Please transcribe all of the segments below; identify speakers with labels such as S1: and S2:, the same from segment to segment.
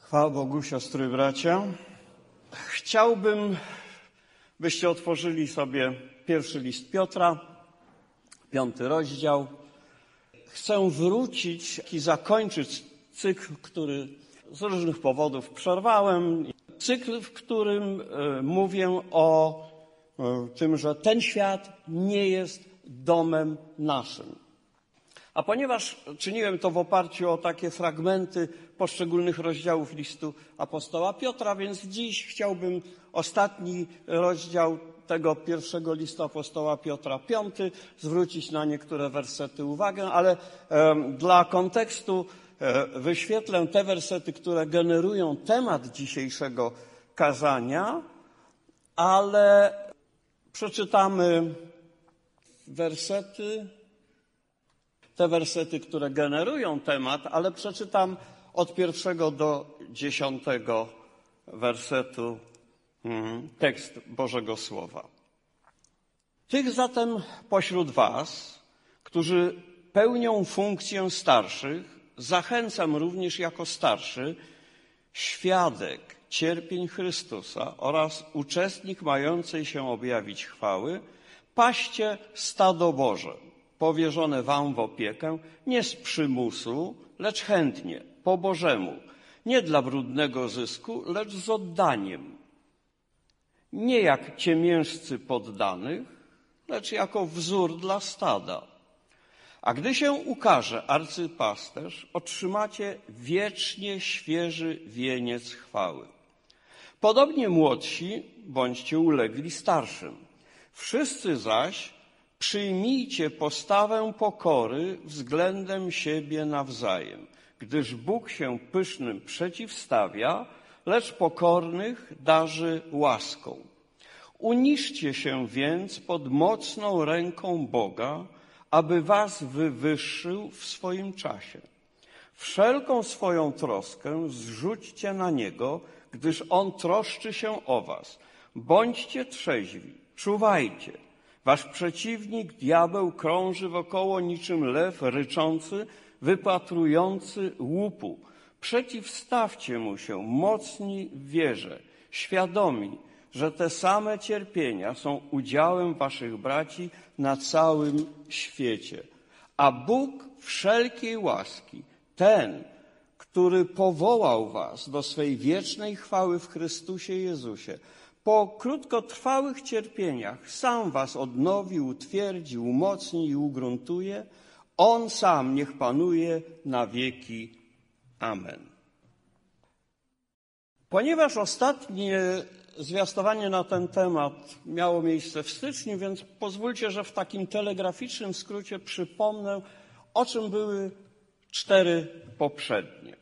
S1: Chwała Bogu, siostry i bracia. Chciałbym, byście otworzyli sobie pierwszy list Piotra, 5 rozdział. Chcę wrócić i zakończyć cykl, który z różnych powodów przerwałem. Cykl, w którym mówię o tym, że ten świat nie jest domem naszym. A ponieważ czyniłem to w oparciu o takie fragmenty poszczególnych rozdziałów listu apostoła Piotra, więc dziś chciałbym ostatni rozdział tego pierwszego listu apostoła Piotra, 5, zwrócić na niektóre wersety uwagę, ale dla kontekstu wyświetlę te wersety, które generują temat dzisiejszego kazania, ale przeczytamy te wersety, które generują temat, ale przeczytam od 1 do 10 wersetu tekst Bożego Słowa. Tych zatem pośród was, którzy pełnią funkcję starszych, zachęcam również jako starszy, świadek cierpień Chrystusa oraz uczestnik mającej się objawić chwały, paście stado Boże, powierzone wam w opiekę, nie z przymusu, lecz chętnie, po Bożemu, nie dla brudnego zysku, lecz z oddaniem. Nie jak ciemiężcy poddanych, lecz jako wzór dla stada. A gdy się ukaże arcypasterz, otrzymacie wiecznie świeży wieniec chwały. Podobnie młodsi bądźcie ulegli starszym. Wszyscy zaś przyjmijcie postawę pokory względem siebie nawzajem, gdyż Bóg się pysznym przeciwstawia, lecz pokornych darzy łaską. Uniżcie się więc pod mocną ręką Boga, aby was wywyższył w swoim czasie. Wszelką swoją troskę zrzućcie na Niego, gdyż On troszczy się o was. Bądźcie trzeźwi, czuwajcie. Wasz przeciwnik, diabeł, krąży wokoło niczym lew ryczący, wypatrujący łupu. Przeciwstawcie mu się mocni w wierze, świadomi, że te same cierpienia są udziałem waszych braci na całym świecie. A Bóg wszelkiej łaski, ten, który powołał was do swej wiecznej chwały w Chrystusie Jezusie, po krótkotrwałych cierpieniach sam was odnowi, utwierdzi, umocni i ugruntuje. On sam niech panuje na wieki. Amen. Ponieważ ostatnie zwiastowanie na ten temat miało miejsce w styczniu, więc pozwólcie, że w takim telegraficznym skrócie przypomnę, o czym były 4 poprzednie.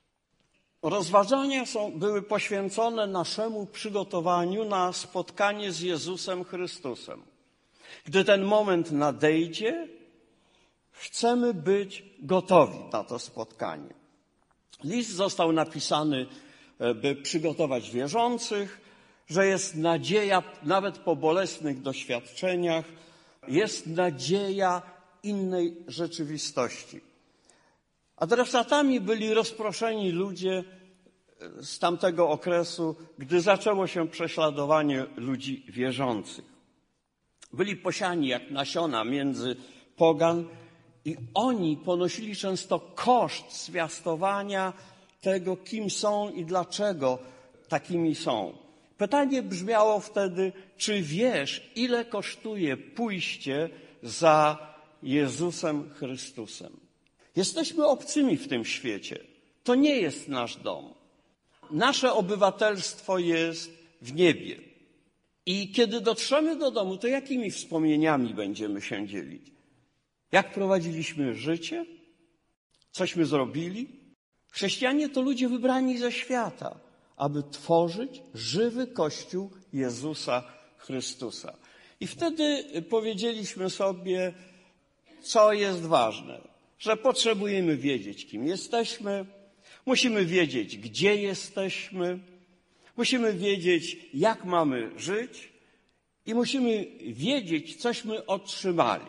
S1: Rozważania były poświęcone naszemu przygotowaniu na spotkanie z Jezusem Chrystusem. Gdy ten moment nadejdzie, chcemy być gotowi na to spotkanie. List został napisany, by przygotować wierzących, że jest nadzieja, nawet po bolesnych doświadczeniach, jest nadzieja innej rzeczywistości. Adresatami byli rozproszeni ludzie z tamtego okresu, gdy zaczęło się prześladowanie ludzi wierzących. Byli posiani jak nasiona między pogan i oni ponosili często koszt zwiastowania tego, kim są i dlaczego takimi są. Pytanie brzmiało wtedy, czy wiesz, ile kosztuje pójście za Jezusem Chrystusem? Jesteśmy obcymi w tym świecie. To nie jest nasz dom. Nasze obywatelstwo jest w niebie. I kiedy dotrzemy do domu, to jakimi wspomnieniami będziemy się dzielić? Jak prowadziliśmy życie? Cośmy zrobili? Chrześcijanie to ludzie wybrani ze świata, aby tworzyć żywy Kościół Jezusa Chrystusa. I wtedy powiedzieliśmy sobie, co jest ważne. Że potrzebujemy wiedzieć, kim jesteśmy, musimy wiedzieć, gdzie jesteśmy, musimy wiedzieć, jak mamy żyć i musimy wiedzieć, cośmy otrzymali.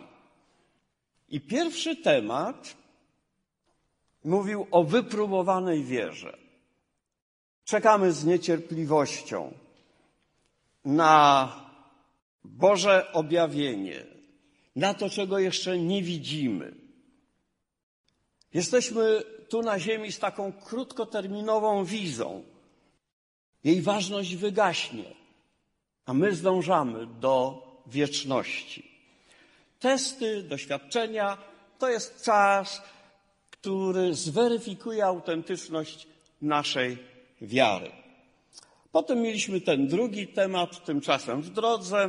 S1: I pierwszy temat mówił o wypróbowanej wierze. Czekamy z niecierpliwością na Boże objawienie, na to, czego jeszcze nie widzimy. Jesteśmy tu na ziemi z taką krótkoterminową wizją. Jej ważność wygaśnie, a my zdążamy do wieczności. Testy, doświadczenia to jest czas, który zweryfikuje autentyczność naszej wiary. Potem mieliśmy ten drugi temat, tymczasem w drodze.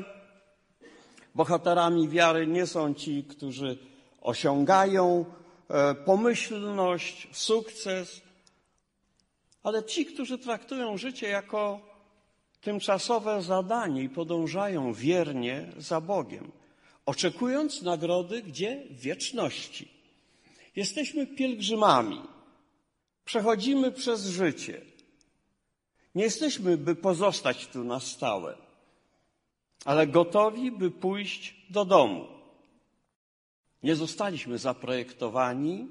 S1: Bohaterami wiary nie są ci, którzy osiągają pomyślność, sukces, ale ci, którzy traktują życie jako tymczasowe zadanie i podążają wiernie za Bogiem, oczekując nagrody gdzie? W wieczności. Jesteśmy pielgrzymami. Przechodzimy przez życie. Nie jesteśmy, by pozostać tu na stałe, ale gotowi, by pójść do domu. Nie zostaliśmy zaprojektowani,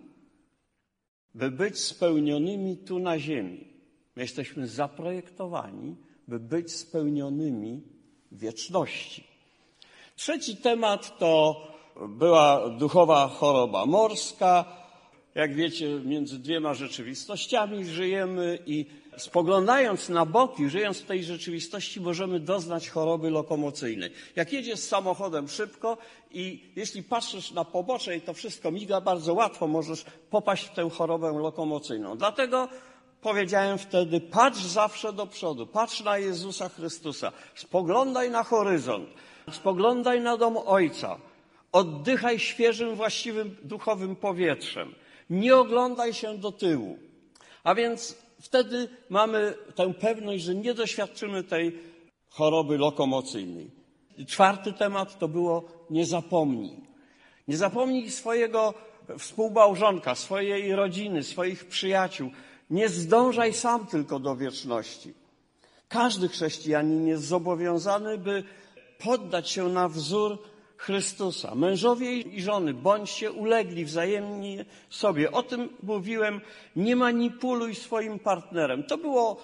S1: by być spełnionymi tu na ziemi. My jesteśmy zaprojektowani, by być spełnionymi w wieczności. Trzeci temat to była duchowa choroba morska. Jak wiecie, między dwiema rzeczywistościami żyjemy i spoglądając na boki, żyjąc w tej rzeczywistości, możemy doznać choroby lokomocyjnej. Jak jedziesz samochodem szybko i jeśli patrzysz na pobocze i to wszystko miga, bardzo łatwo możesz popaść w tę chorobę lokomocyjną. Dlatego powiedziałem wtedy, patrz zawsze do przodu, patrz na Jezusa Chrystusa, spoglądaj na horyzont, spoglądaj na dom Ojca, oddychaj świeżym, właściwym, duchowym powietrzem. Nie oglądaj się do tyłu. A więc wtedy mamy tę pewność, że nie doświadczymy tej choroby lokomocyjnej. Czwarty temat to było nie zapomnij. Nie zapomnij swojego współmałżonka, swojej rodziny, swoich przyjaciół. Nie zdążaj sam tylko do wieczności. Każdy chrześcijanin jest zobowiązany, by poddać się na wzór Chrystusa. Mężowie i żony, bądźcie ulegli wzajemnie sobie. O tym mówiłem, nie manipuluj swoim partnerem. To było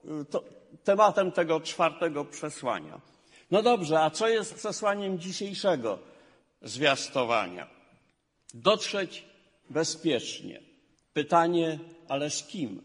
S1: tematem tego czwartego przesłania. No dobrze, a co jest przesłaniem dzisiejszego zwiastowania? Dotrzeć bezpiecznie. Pytanie, ale z kim?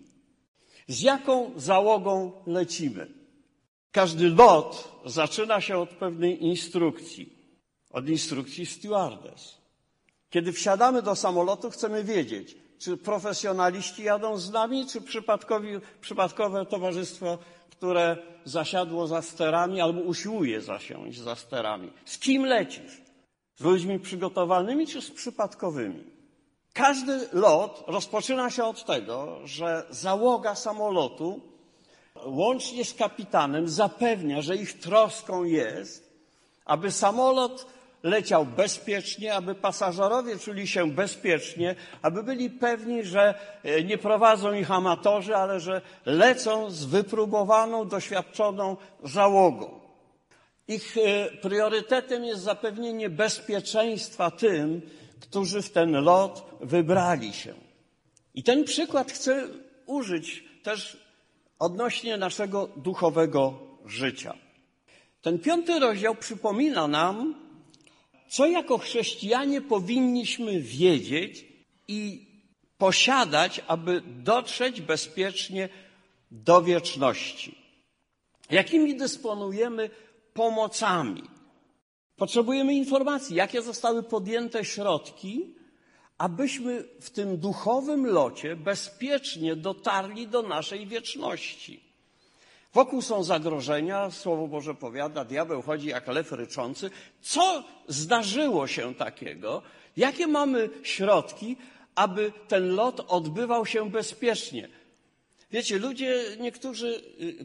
S1: Z jaką załogą lecimy? Każdy lot zaczyna się od pewnej instrukcji. Od instrukcji stewardess. Kiedy wsiadamy do samolotu, chcemy wiedzieć, czy profesjonaliści jadą z nami, czy przypadkowe towarzystwo, które zasiadło za sterami albo usiłuje zasiąść za sterami. Z kim lecisz? Z ludźmi przygotowanymi, czy z przypadkowymi? Każdy lot rozpoczyna się od tego, że załoga samolotu łącznie z kapitanem zapewnia, że ich troską jest, aby samolot leciał bezpiecznie, aby pasażerowie czuli się bezpiecznie, aby byli pewni, że nie prowadzą ich amatorzy, ale że lecą z wypróbowaną, doświadczoną załogą. Ich priorytetem jest zapewnienie bezpieczeństwa tym, którzy w ten lot wybrali się. I ten przykład chcę użyć też odnośnie naszego duchowego życia. Ten 5. rozdział przypomina nam, co jako chrześcijanie powinniśmy wiedzieć i posiadać, aby dotrzeć bezpiecznie do wieczności. Jakimi dysponujemy pomocami? Potrzebujemy informacji, jakie zostały podjęte środki, abyśmy w tym duchowym locie bezpiecznie dotarli do naszej wieczności. Wokół są zagrożenia, Słowo Boże powiada, diabeł chodzi jak lew ryczący. Co zdarzyło się takiego? Jakie mamy środki, aby ten lot odbywał się bezpiecznie? Wiecie, ludzie, niektórzy,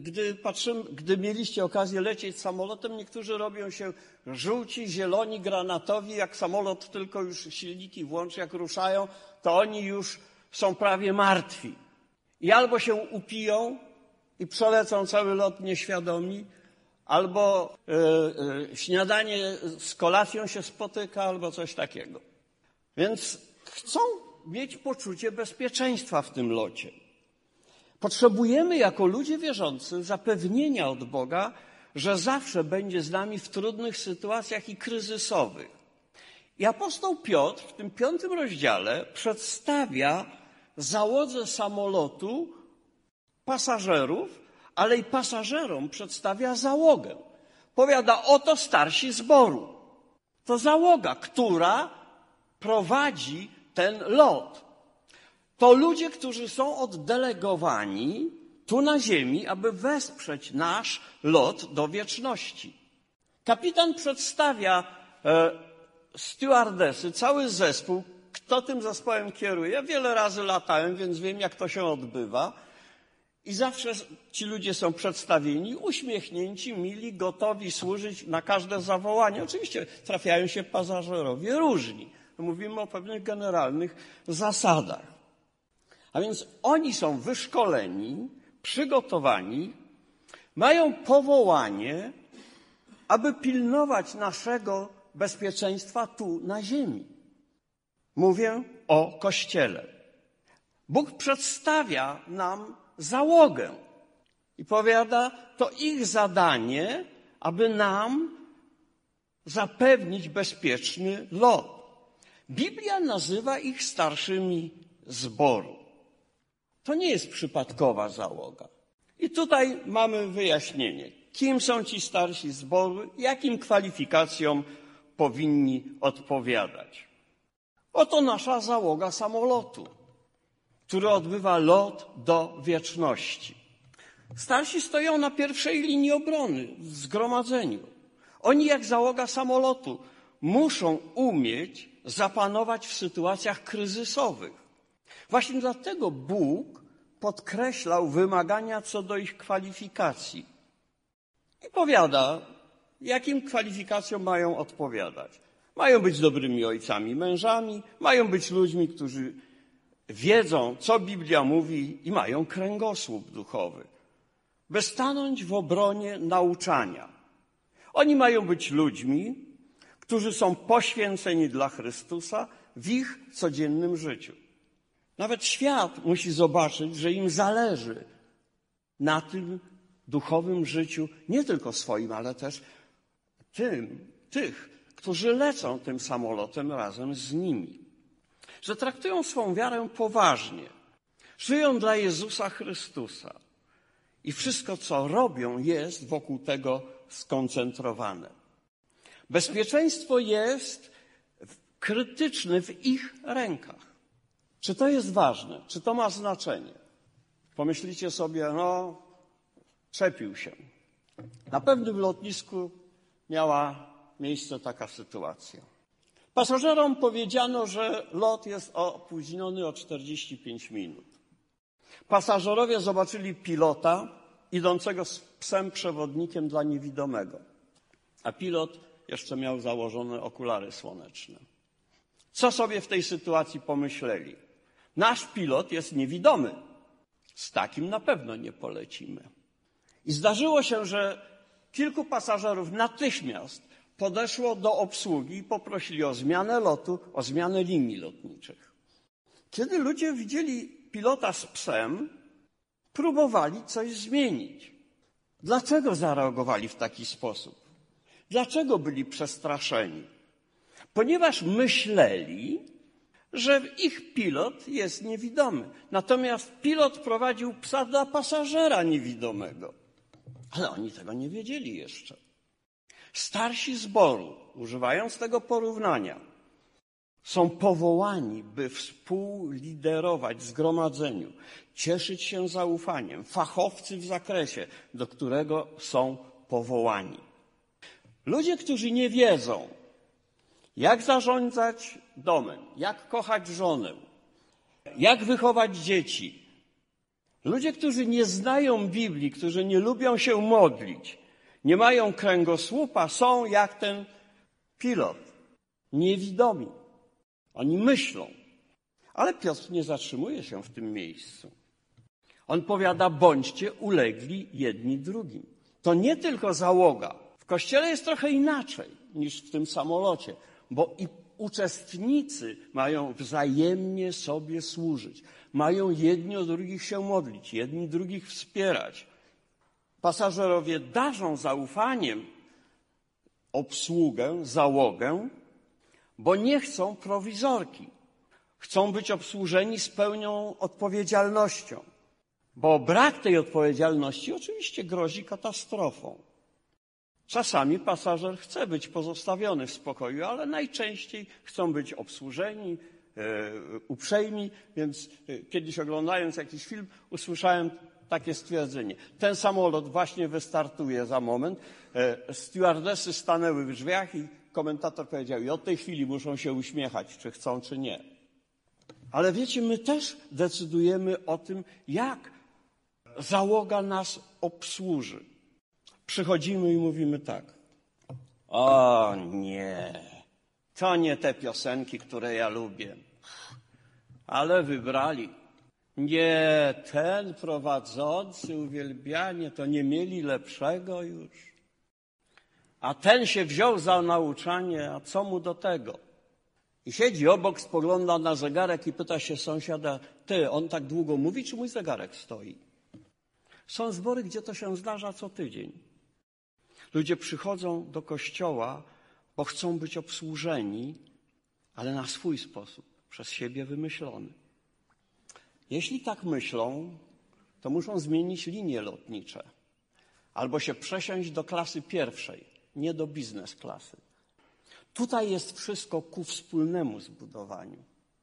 S1: gdy mieliście okazję lecieć samolotem, niektórzy robią się żółci, zieloni, granatowi. Jak samolot tylko już silniki włączy, jak ruszają, to oni już są prawie martwi. I albo się upiją i przelecą cały lot nieświadomi, albo śniadanie z kolacją się spotyka, albo coś takiego. Więc chcą mieć poczucie bezpieczeństwa w tym locie. Potrzebujemy jako ludzie wierzący zapewnienia od Boga, że zawsze będzie z nami w trudnych sytuacjach i kryzysowych. I apostoł Piotr w tym 5 rozdziale przedstawia załodze samolotu pasażerów, ale i pasażerom przedstawia załogę. Powiada, oto starsi zboru. To załoga, która prowadzi ten lot. To ludzie, którzy są oddelegowani tu na ziemi, aby wesprzeć nasz lot do wieczności. Kapitan przedstawia stewardesy, cały zespół, kto tym zespołem kieruje. Ja wiele razy latałem, więc wiem, jak to się odbywa. I zawsze ci ludzie są przedstawieni, uśmiechnięci, mili, gotowi służyć na każde zawołanie. Oczywiście trafiają się pasażerowie różni. Mówimy o pewnych generalnych zasadach. A więc oni są wyszkoleni, przygotowani, mają powołanie, aby pilnować naszego bezpieczeństwa tu na ziemi. Mówię o Kościele. Bóg przedstawia nam załogę i powiada, to ich zadanie, aby nam zapewnić bezpieczny lot. Biblia nazywa ich starszymi zboru. To nie jest przypadkowa załoga. I tutaj mamy wyjaśnienie, kim są ci starsi zboru, jakim kwalifikacjom powinni odpowiadać. Oto nasza załoga samolotu, który odbywa lot do wieczności. Starsi stoją na pierwszej linii obrony w zgromadzeniu. Oni jak załoga samolotu muszą umieć zapanować w sytuacjach kryzysowych. Właśnie dlatego Bóg podkreślał wymagania co do ich kwalifikacji. I powiada, jakim kwalifikacjom mają odpowiadać. Mają być dobrymi ojcami, mężami, mają być ludźmi, którzy wiedzą, co Biblia mówi i mają kręgosłup duchowy, by stanąć w obronie nauczania. Oni mają być ludźmi, którzy są poświęceni dla Chrystusa w ich codziennym życiu. Nawet świat musi zobaczyć, że im zależy na tym duchowym życiu, nie tylko swoim, ale też tych, którzy lecą tym samolotem razem z nimi. Że traktują swą wiarę poważnie, żyją dla Jezusa Chrystusa i wszystko, co robią, jest wokół tego skoncentrowane. Bezpieczeństwo jest krytyczne w ich rękach. Czy to jest ważne? Czy to ma znaczenie? Pomyślicie sobie, czepił się. Na pewnym lotnisku miała miejsce taka sytuacja. Pasażerom powiedziano, że lot jest opóźniony o 45 minut. Pasażerowie zobaczyli pilota idącego z psem przewodnikiem dla niewidomego. A pilot jeszcze miał założone okulary słoneczne. Co sobie w tej sytuacji pomyśleli? Nasz pilot jest niewidomy. Z takim na pewno nie polecimy. I zdarzyło się, że kilku pasażerów natychmiast podeszło do obsługi i poprosili o zmianę lotu, o zmianę linii lotniczych. Kiedy ludzie widzieli pilota z psem, próbowali coś zmienić. Dlaczego zareagowali w taki sposób? Dlaczego byli przestraszeni? Ponieważ myśleli, że ich pilot jest niewidomy. Natomiast pilot prowadził psa dla pasażera niewidomego. Ale oni tego nie wiedzieli jeszcze. Starsi zboru, używając tego porównania, są powołani, by współliderować zgromadzeniu, cieszyć się zaufaniem, fachowcy w zakresie, do którego są powołani. Ludzie, którzy nie wiedzą, jak zarządzać domem, jak kochać żonę, jak wychować dzieci. Ludzie, którzy nie znają Biblii, którzy nie lubią się modlić, nie mają kręgosłupa, są jak ten pilot, niewidomi. Oni myślą. Ale Piotr nie zatrzymuje się w tym miejscu. On powiada, bądźcie ulegli jedni drugim. To nie tylko załoga. W Kościele jest trochę inaczej niż w tym samolocie, bo i uczestnicy mają wzajemnie sobie służyć. Mają jedni o drugich się modlić, jedni drugich wspierać. Pasażerowie darzą zaufaniem obsługę, załogę, bo nie chcą prowizorki. Chcą być obsłużeni z pełną odpowiedzialnością, bo brak tej odpowiedzialności oczywiście grozi katastrofą. Czasami pasażer chce być pozostawiony w spokoju, ale najczęściej chcą być obsłużeni, uprzejmi, więc kiedyś oglądając jakiś film usłyszałem takie stwierdzenie. Ten samolot właśnie wystartuje za moment. Stewardesy stanęły w drzwiach i komentator powiedział, i od tej chwili muszą się uśmiechać, czy chcą, czy nie. Ale wiecie, my też decydujemy o tym, jak załoga nas obsłuży. Przychodzimy i mówimy tak. O nie, to nie te piosenki, które ja lubię. Ale wybrali. Nie, ten prowadzący uwielbianie, to nie mieli lepszego już. A ten się wziął za nauczanie, a co mu do tego? I siedzi obok, spogląda na zegarek i pyta się sąsiada, ty, on tak długo mówi, czy mój zegarek stoi? Są zbory, gdzie to się zdarza co tydzień. Ludzie przychodzą do kościoła, bo chcą być obsłużeni, ale na swój sposób, przez siebie wymyślony. Jeśli tak myślą, to muszą zmienić linie lotnicze albo się przesiąść do klasy pierwszej, nie do biznes klasy. Tutaj jest wszystko ku wspólnemu zbudowaniu.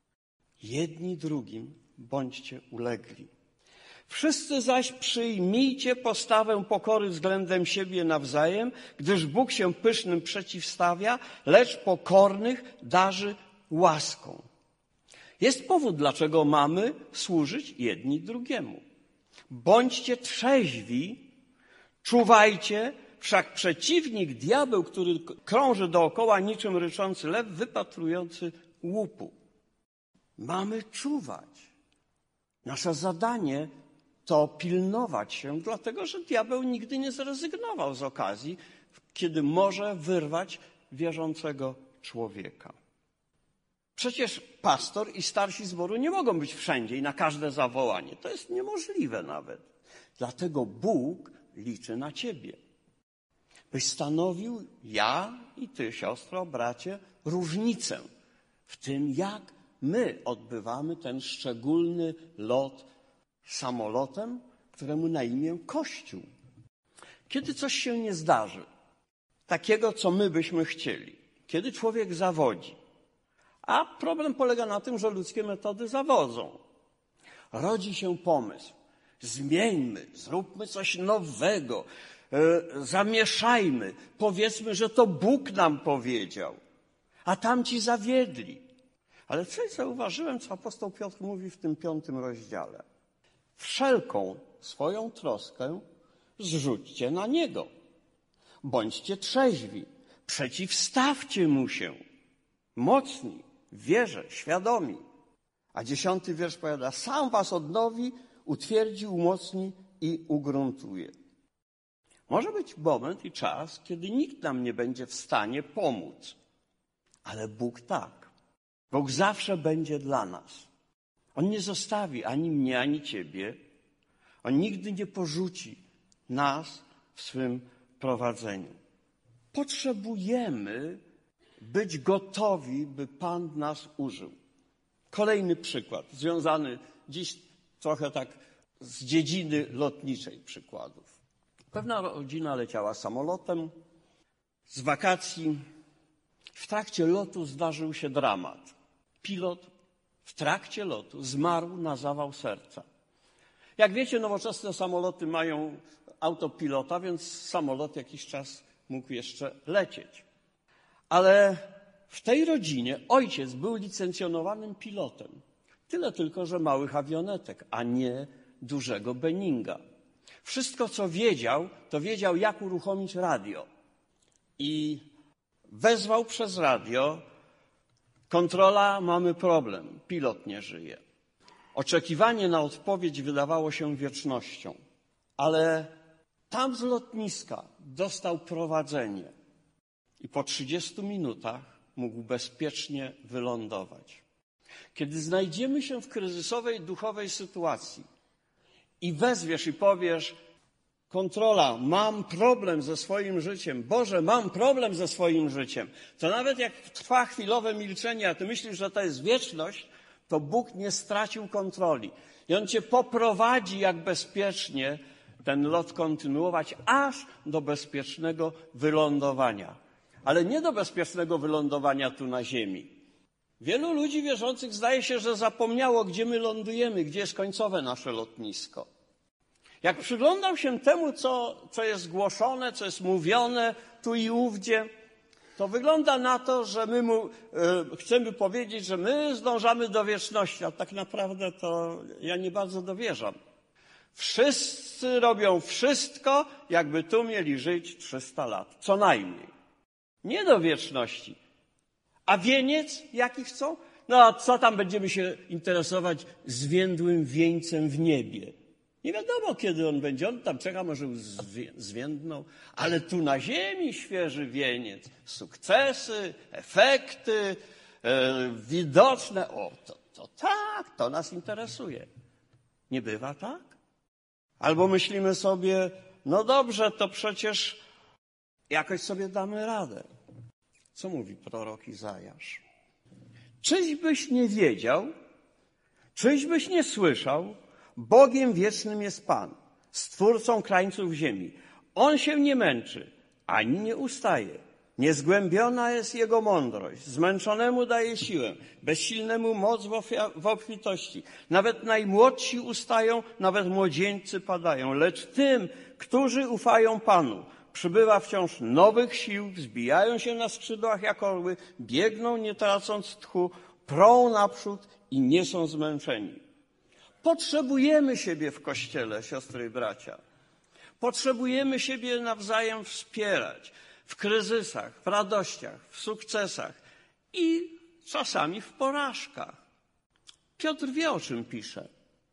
S1: Jedni drugim bądźcie ulegli. Wszyscy zaś przyjmijcie postawę pokory względem siebie nawzajem, gdyż Bóg się pysznym przeciwstawia, lecz pokornych darzy łaską. Jest powód, dlaczego mamy służyć jedni drugiemu. Bądźcie trzeźwi, czuwajcie, wszak przeciwnik, diabeł, który krąży dookoła niczym ryczący lew, wypatrujący łupu. Mamy czuwać. Nasze zadanie to pilnować się, dlatego że diabeł nigdy nie zrezygnował z okazji, kiedy może wyrwać wierzącego człowieka. Przecież pastor i starsi zboru nie mogą być wszędzie i na każde zawołanie. To jest niemożliwe nawet. Dlatego Bóg liczy na ciebie. Byś stanowił, ja i ty, siostro, bracie, różnicę w tym, jak my odbywamy ten szczególny lot samolotem, któremu na imię Kościół. Kiedy coś się nie zdarzy, takiego, co my byśmy chcieli, kiedy człowiek zawodzi, a problem polega na tym, że ludzkie metody zawodzą. Rodzi się pomysł. Zmieńmy, zróbmy coś nowego, zamieszajmy, powiedzmy, że to Bóg nam powiedział, a tamci zawiedli. Ale coś zauważyłem, co apostoł Piotr mówi w tym 5. rozdziale. Wszelką swoją troskę zrzućcie na Niego. Bądźcie trzeźwi, przeciwstawcie Mu się, mocni, w wierze, świadomi. A 10. wiersz powiada, sam was odnowi, utwierdzi, umocni i ugruntuje. Może być moment i czas, kiedy nikt nam nie będzie w stanie pomóc. Ale Bóg tak. Bóg zawsze będzie dla nas. On nie zostawi ani mnie, ani ciebie. On nigdy nie porzuci nas w swym prowadzeniu. Potrzebujemy być gotowi, by Pan nas użył. Kolejny przykład, związany dziś trochę tak z dziedziny lotniczej przykładów. Pewna rodzina leciała samolotem z wakacji. W trakcie lotu zdarzył się dramat. Pilot w trakcie lotu zmarł na zawał serca. Jak wiecie, nowoczesne samoloty mają autopilota, więc samolot jakiś czas mógł jeszcze lecieć. Ale w tej rodzinie ojciec był licencjonowanym pilotem. Tyle tylko, że małych awionetek, a nie dużego Boeinga. Wszystko, co wiedział, to wiedział, jak uruchomić radio. I wezwał przez radio, kontrola, mamy problem, pilot nie żyje. Oczekiwanie na odpowiedź wydawało się wiecznością. Ale tam z lotniska dostał prowadzenie. I po 30 minutach mógł bezpiecznie wylądować. Kiedy znajdziemy się w kryzysowej, duchowej sytuacji i wezwiesz i powiesz: kontrola, mam problem ze swoim życiem, Boże, mam problem ze swoim życiem, to nawet jak trwa chwilowe milczenie, a ty myślisz, że to jest wieczność, to Bóg nie stracił kontroli. I On cię poprowadzi, jak bezpiecznie ten lot kontynuować, aż do bezpiecznego wylądowania. Ale nie do bezpiecznego wylądowania tu na ziemi. Wielu ludzi wierzących zdaje się, że zapomniało, gdzie my lądujemy, gdzie jest końcowe nasze lotnisko. Jak przyglądam się temu, co jest głoszone, co jest mówione tu i ówdzie, to wygląda na to, że my chcemy powiedzieć, że my zdążamy do wieczności, a tak naprawdę to ja nie bardzo dowierzam. Wszyscy robią wszystko, jakby tu mieli żyć 300 lat, co najmniej. Nie do wieczności. A wieniec jaki chcą? No a co tam będziemy się interesować zwiędłym wieńcem w niebie? Nie wiadomo, kiedy on będzie. On tam czeka, może już zwiędnął. Ale tu na ziemi świeży wieniec. Sukcesy, efekty, widoczne. O, to tak, to nas interesuje. Nie bywa tak? Albo myślimy sobie, no dobrze, to przecież jakoś sobie damy radę. Co mówi prorok Izajasz? Czyś nie wiedział, czyś nie słyszał, Bogiem wiecznym jest Pan, Stwórcą krańców ziemi. On się nie męczy, ani nie ustaje. Niezgłębiona jest Jego mądrość. Zmęczonemu daje siłę, bezsilnemu moc w obfitości. Nawet najmłodsi ustają, nawet młodzieńcy padają. Lecz tym, którzy ufają Panu, przybywa wciąż nowych sił, wzbijają się na skrzydłach jak orły, biegną nie tracąc tchu, prą naprzód i nie są zmęczeni. Potrzebujemy siebie w Kościele, siostry i bracia. Potrzebujemy siebie nawzajem wspierać w kryzysach, w radościach, w sukcesach i czasami w porażkach. Piotr wie, o czym pisze.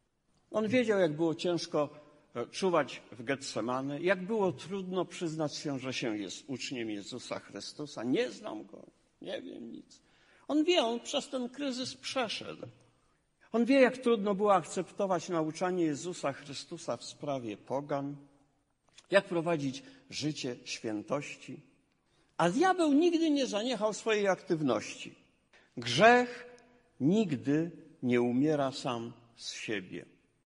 S1: On wiedział, jak było ciężko czuwać w Getsemane, jak było trudno przyznać się, że się jest uczniem Jezusa Chrystusa. Nie znam Go, nie wiem nic. On wie, on przez ten kryzys przeszedł. On wie, jak trudno było akceptować nauczanie Jezusa Chrystusa w sprawie pogan, jak prowadzić życie świętości. A diabeł nigdy nie zaniechał swojej aktywności. Grzech nigdy nie umiera sam z siebie.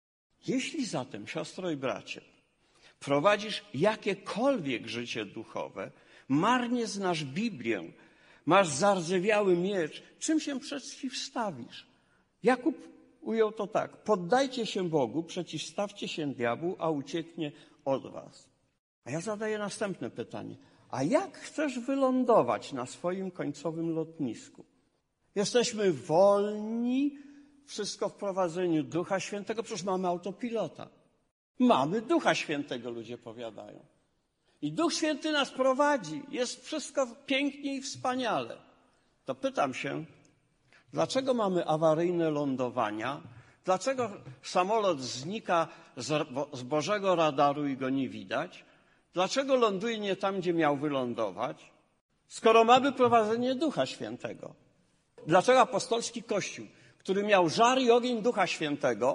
S1: Jeśli zatem, siostro i bracie, prowadzisz jakiekolwiek życie duchowe, marnie znasz Biblię, masz zardzewiały miecz, czym się przeciwstawisz? Jakub ujął to tak: poddajcie się Bogu, przeciwstawcie się diabłu, a ucieknie od was. A ja zadaję następne pytanie. A jak chcesz wylądować na swoim końcowym lotnisku? Jesteśmy wolni, wszystko w prowadzeniu Ducha Świętego, przecież mamy autopilota. Mamy Ducha Świętego, ludzie powiadają. I Duch Święty nas prowadzi. Jest wszystko pięknie i wspaniale. To pytam się, dlaczego mamy awaryjne lądowania? Dlaczego samolot znika z Bożego radaru i go nie widać? Dlaczego ląduje nie tam, gdzie miał wylądować? Skoro mamy prowadzenie Ducha Świętego. Dlaczego apostolski Kościół, który miał żar i ogień Ducha Świętego,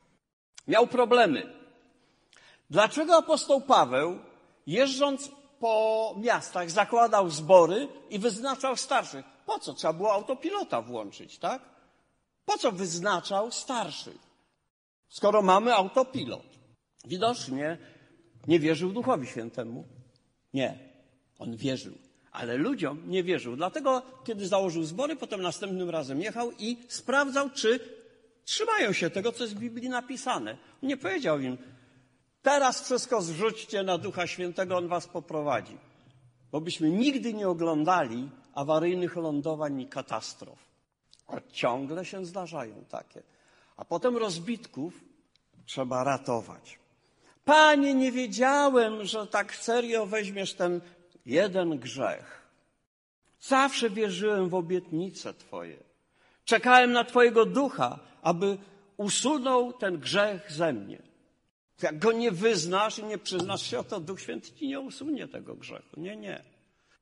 S1: miał problemy? Dlaczego apostoł Paweł, jeżdżąc po miastach, zakładał zbory i wyznaczał starszych? Po co? Trzeba było autopilota włączyć, tak? Po co wyznaczał starszych, skoro mamy autopilot? Widocznie nie wierzył Duchowi Świętemu. Nie, on wierzył, ale ludziom nie wierzył. Dlatego, kiedy założył zbory, potem następnym razem jechał i sprawdzał, czy trzymają się tego, co jest w Biblii napisane. On nie powiedział im: teraz wszystko zrzućcie na Ducha Świętego, on was poprowadzi. Bo byśmy nigdy nie oglądali awaryjnych lądowań i katastrof. A ciągle się zdarzają takie. A potem rozbitków trzeba ratować. Panie, nie wiedziałem, że tak serio weźmiesz ten jeden grzech. Zawsze wierzyłem w obietnice Twoje. Czekałem na Twojego Ducha, aby usunął ten grzech ze mnie. Jak go nie wyznasz i nie przyznasz się, to Duch Święty ci nie usunie tego grzechu. Nie, nie.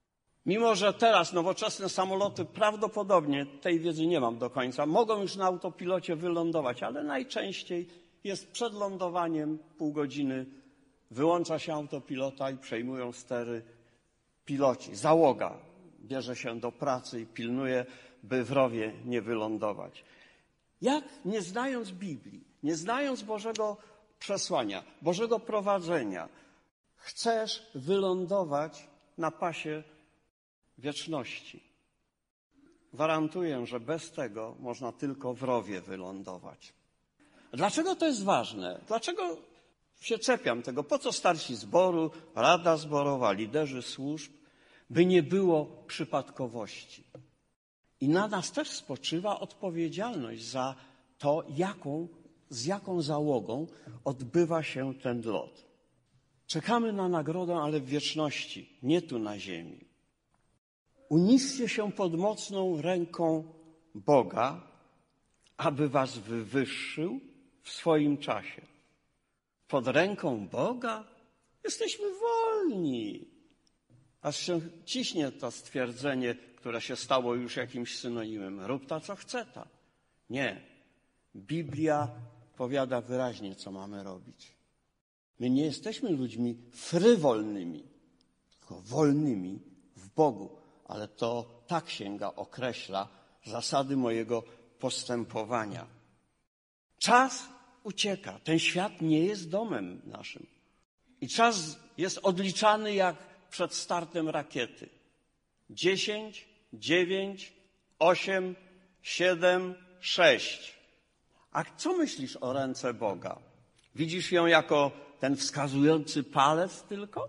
S1: Mimo że teraz nowoczesne samoloty prawdopodobnie, tej wiedzy nie mam do końca, mogą już na autopilocie wylądować, ale najczęściej jest przed lądowaniem pół godziny, wyłącza się autopilota i przejmują stery piloci. Załoga bierze się do pracy i pilnuje, by w rowie nie wylądować. Jak nie znając Biblii, nie znając Bożego przesłania, Bożego prowadzenia, chcesz wylądować na pasie wieczności? Gwarantuję, że bez tego można tylko w rowie wylądować. Dlaczego to jest ważne? Dlaczego się czepiam tego? Po co starsi zboru, rada zborowa, liderzy służb? By nie było przypadkowości. I na nas też spoczywa odpowiedzialność za to, z jaką załogą odbywa się ten lot. Czekamy na nagrodę, ale w wieczności, nie tu na ziemi. Uniszcie się pod mocną ręką Boga, aby was wywyższył w swoim czasie. Pod ręką Boga jesteśmy wolni. Aż się ciśnie to stwierdzenie, które się stało już jakimś synonimem. Rób ta, co chce ta. Nie. Biblia powiada wyraźnie, co mamy robić. My nie jesteśmy ludźmi frywolnymi, tylko wolnymi w Bogu. Ale to ta księga określa zasady mojego postępowania. Czas ucieka. Ten świat nie jest domem naszym. I czas jest odliczany jak przed startem rakiety. 10, 9, 8, 7, 6. A co myślisz o ręce Boga? Widzisz ją jako ten wskazujący palec tylko?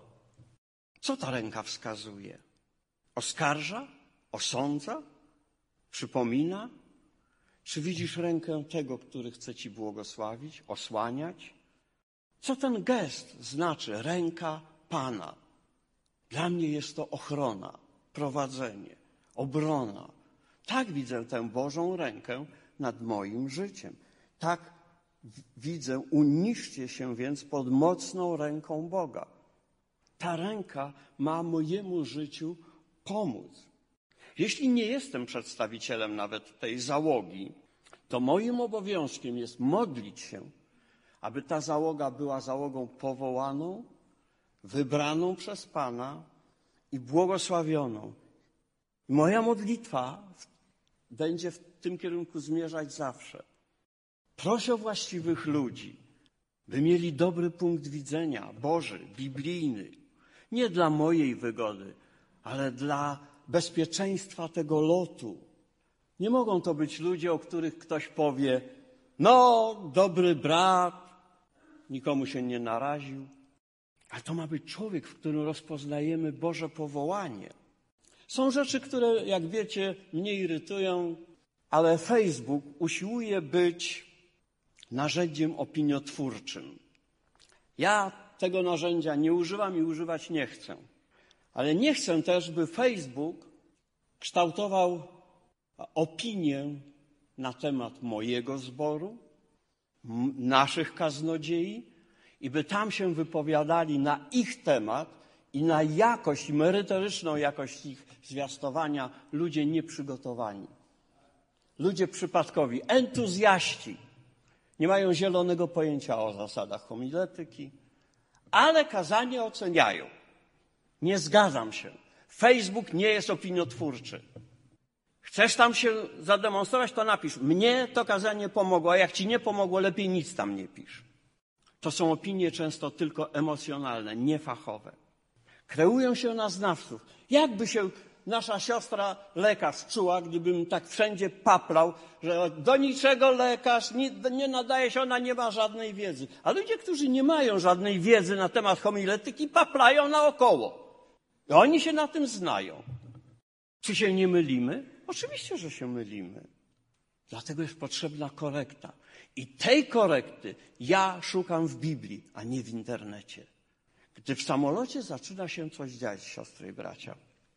S1: Co ta ręka wskazuje? Oskarża? Osądza? Przypomina? Czy widzisz rękę tego, który chce ci błogosławić, osłaniać? Co ten gest znaczy? Ręka Pana. Dla mnie jest to ochrona, prowadzenie, obrona. Tak widzę tę Bożą rękę nad moim życiem. Tak widzę, uniszcie się więc pod mocną ręką Boga. Ta ręka ma mojemu życiu pomóc. Jeśli nie jestem przedstawicielem nawet tej załogi, to moim obowiązkiem jest modlić się, aby ta załoga była załogą powołaną, wybraną przez Pana i błogosławioną. Moja modlitwa będzie w tym kierunku zmierzać zawsze. Proszę o właściwych ludzi, by mieli dobry punkt widzenia, Boży, biblijny. Nie dla mojej wygody, ale dla bezpieczeństwa tego lotu. Nie mogą to być ludzie, o których ktoś powie, no, dobry brat, nikomu się nie naraził. Ale to ma być człowiek, w którym rozpoznajemy Boże powołanie. Są rzeczy, które, jak wiecie, mnie irytują, ale Facebook usiłuje być narzędziem opiniotwórczym. Ja tego narzędzia nie używam i używać nie chcę. Ale nie chcę też, by Facebook kształtował opinię na temat mojego zboru, naszych kaznodziei i by tam się wypowiadali na ich temat i na jakość, merytoryczną jakość ich zwiastowania ludzie nieprzygotowani. Ludzie przypadkowi, entuzjaści. Nie mają zielonego pojęcia o zasadach homiletyki, ale kazanie oceniają. Nie zgadzam się. Facebook nie jest opiniotwórczy. Chcesz tam się zademonstrować, to napisz. Mnie to kazanie pomogło, a jak ci nie pomogło, lepiej nic tam nie pisz. To są opinie często tylko emocjonalne, niefachowe. Kreują się na znawców. Jakby się nasza siostra lekarz czuła, gdybym tak wszędzie paplał, że do niczego lekarz, nie nadaje się, ona nie ma żadnej wiedzy. A ludzie, którzy nie mają żadnej wiedzy na temat homiletyki, paplają naokoło. I oni się na tym znają. Czy się nie mylimy? Oczywiście, że się mylimy. Dlatego jest potrzebna korekta. I tej korekty ja szukam w Biblii, a nie w internecie. Gdy w samolocie zaczyna się coś dziać, siostry i bracia,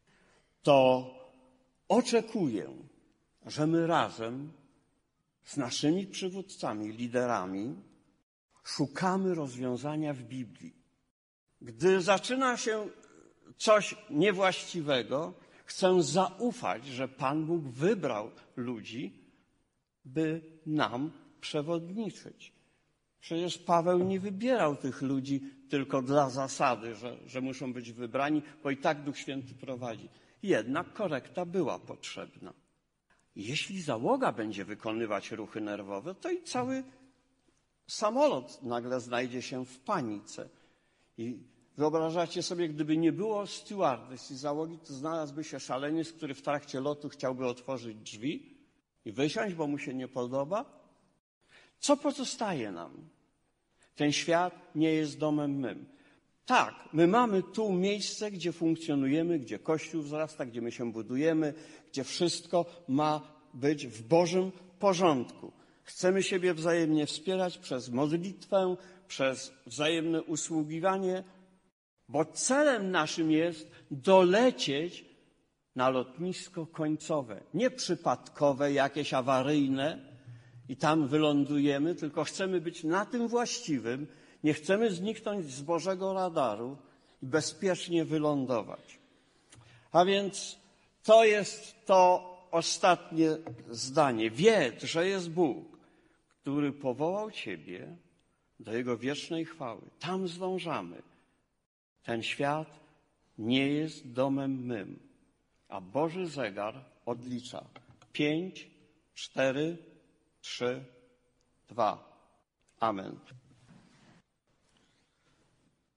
S1: to oczekuję, że my razem z naszymi przywódcami, liderami szukamy rozwiązania w Biblii. Gdy zaczyna się coś niewłaściwego, Chcę zaufać, że Pan Bóg wybrał ludzi, by nam przewodniczyć. Przecież Paweł nie wybierał tych ludzi tylko dla zasady, że muszą być wybrani, bo i tak Duch Święty prowadzi. Jednak korekta była potrzebna. Jeśli załoga będzie wykonywać ruchy nerwowe, to i cały samolot nagle znajdzie się w panice. I wyobrażacie sobie, gdyby nie było stewardess i załogi, to znalazłby się szaleniec, który w trakcie lotu chciałby otworzyć drzwi i wysiąść, bo mu się nie podoba. Co pozostaje nam? Ten świat nie jest domem mym. Tak, my mamy tu miejsce, gdzie funkcjonujemy, gdzie Kościół wzrasta, gdzie my się budujemy, gdzie wszystko ma być w Bożym porządku. Chcemy siebie wzajemnie wspierać przez modlitwę, przez wzajemne usługiwanie, bo celem naszym jest dolecieć na lotnisko końcowe. Nie przypadkowe, jakieś awaryjne i tam wylądujemy, tylko chcemy być na tym właściwym, nie chcemy zniknąć z Bożego radaru i bezpiecznie wylądować. A więc to jest to ostatnie zdanie. Wiedz, że jest Bóg, który powołał ciebie do Jego wiecznej chwały. Tam zdążamy. Ten świat nie jest domem mym, a Boży zegar odlicza 5, 4, 3, 2. Amen.